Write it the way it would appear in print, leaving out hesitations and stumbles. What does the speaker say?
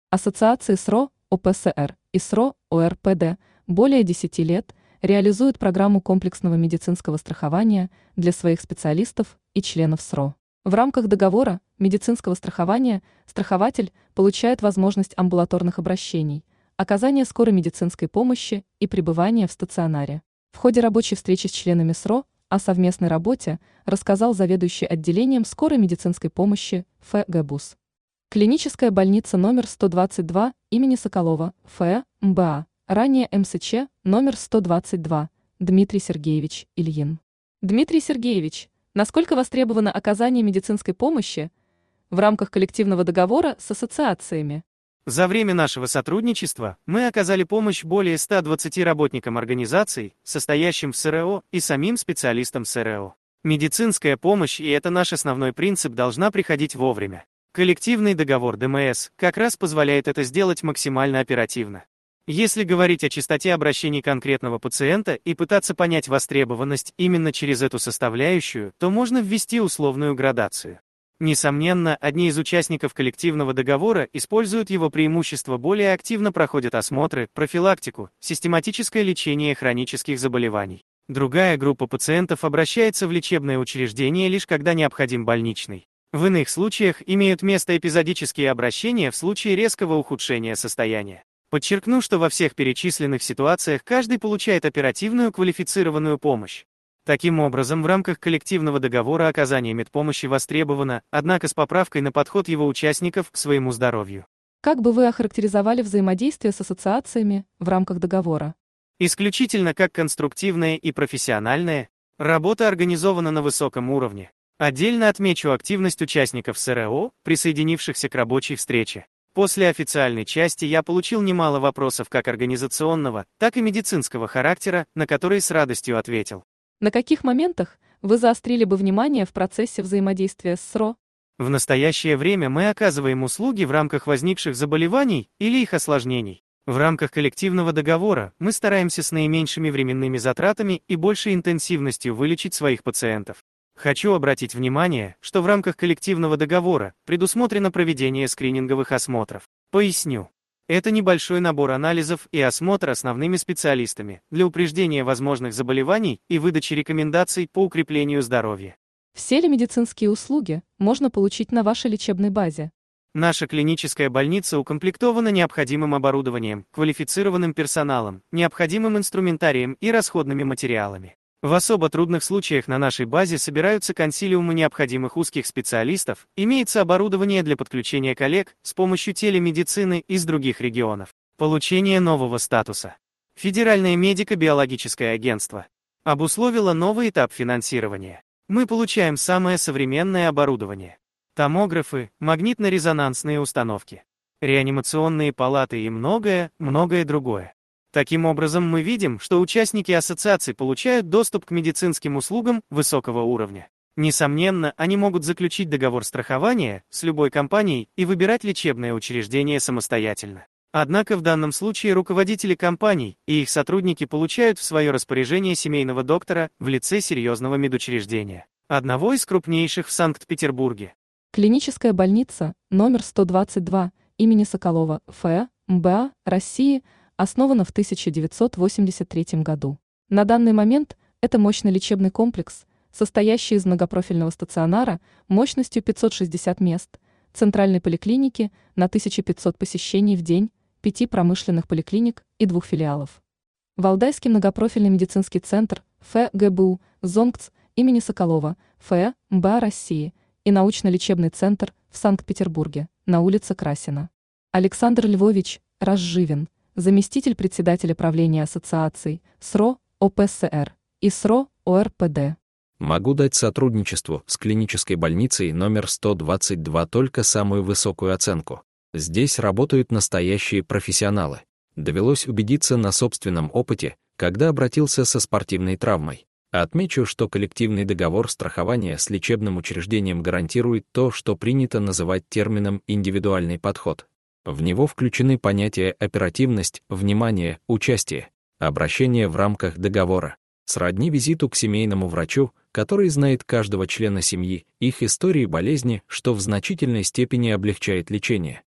Ассоциации СРО ОПСР и СРО ОРПД более 10 лет реализуют программу комплексного медицинского страхования для своих специалистов и членов СРО. В рамках договора медицинского страхования страхователь получает возможность амбулаторных обращений, оказания скорой медицинской помощи и пребывания в стационаре. В ходе рабочей встречи с членами СРО о совместной работе рассказал заведующий отделением скорой медицинской помощи ФГБУС. Клиническая больница номер 122 имени Соколова, МБА, ранее МСЧ номер 122, Дмитрий Сергеевич Ильин. Дмитрий Сергеевич, насколько востребовано оказание медицинской помощи в рамках коллективного договора с ассоциациями? За время нашего сотрудничества мы оказали помощь более 120 работникам организаций, состоящим в СРО, и самим специалистам СРО. Медицинская помощь, и это наш основной принцип, должна приходить вовремя. Коллективный договор ДМС как раз позволяет это сделать максимально оперативно. Если говорить о частоте обращений конкретного пациента и пытаться понять востребованность именно через эту составляющую, то можно ввести условную градацию. Несомненно, одни из участников коллективного договора используют его преимущества, более активно проходят осмотры, профилактику, систематическое лечение хронических заболеваний. Другая группа пациентов обращается в лечебное учреждение лишь когда необходим больничный. В иных случаях имеют место эпизодические обращения в случае резкого ухудшения состояния. Подчеркну, что во всех перечисленных ситуациях каждый получает оперативную квалифицированную помощь. Таким образом, в рамках коллективного договора оказание медпомощи востребовано, однако с поправкой на подход его участников к своему здоровью. Как бы вы охарактеризовали взаимодействие с ассоциациями в рамках договора? Исключительно как конструктивная и профессиональная, работа организована на высоком уровне. Отдельно отмечу активность участников СРО, присоединившихся к рабочей встрече. После официальной части я получил немало вопросов как организационного, так и медицинского характера, на которые с радостью ответил. На каких моментах вы заострили бы внимание в процессе взаимодействия с СРО? В настоящее время мы оказываем услуги в рамках возникших заболеваний или их осложнений. В рамках коллективного договора мы стараемся с наименьшими временными затратами и большей интенсивностью вылечить своих пациентов. Хочу обратить внимание, что в рамках коллективного договора предусмотрено проведение скрининговых осмотров. Поясню. Это небольшой набор анализов и осмотр основными специалистами для упреждения возможных заболеваний и выдачи рекомендаций по укреплению здоровья. Все ли медицинские услуги можно получить на вашей лечебной базе? Наша клиническая больница укомплектована необходимым оборудованием, квалифицированным персоналом, необходимым инструментарием и расходными материалами. В особо трудных случаях на нашей базе собираются консилиумы необходимых узких специалистов, имеется оборудование для подключения коллег с помощью телемедицины из других регионов. Получение нового статуса. Федеральное медико-биологическое агентство обусловило новый этап финансирования. Мы получаем самое современное оборудование. Томографы, магнитно-резонансные установки, реанимационные палаты и многое другое. Таким образом, мы видим, что участники ассоциаций получают доступ к медицинским услугам высокого уровня. Несомненно, они могут заключить договор страхования с любой компанией и выбирать лечебное учреждение самостоятельно. Однако в данном случае руководители компаний и их сотрудники получают в свое распоряжение семейного доктора в лице серьезного медучреждения, одного из крупнейших в Санкт-Петербурге. Клиническая больница номер 122 имени Соколова, МБА, России, основана в 1983 году. На данный момент это мощный лечебный комплекс, состоящий из многопрофильного стационара мощностью 560 мест, центральной поликлиники на 1500 посещений в день, 5 промышленных поликлиник и 2 филиалов. Валдайский многопрофильный медицинский центр ФГБУ ЗОНГЦ имени Соколова, МБА России и научно-лечебный центр в Санкт-Петербурге на улице Красина. Александр Львович Разживин, заместитель председателя правления ассоциаций СРО ОПСР и СРО ОРПД. Могу дать сотрудничеству с клинической больницей номер 122 только самую высокую оценку. Здесь работают настоящие профессионалы. Довелось убедиться на собственном опыте, когда обратился со спортивной травмой. Отмечу, что коллективный договор страхования с лечебным учреждением гарантирует то, что принято называть термином «индивидуальный подход». В него включены понятия оперативность, внимание, участие, обращение в рамках договора, сродни визиту к семейному врачу, который знает каждого члена семьи, их истории болезни, что в значительной степени облегчает лечение.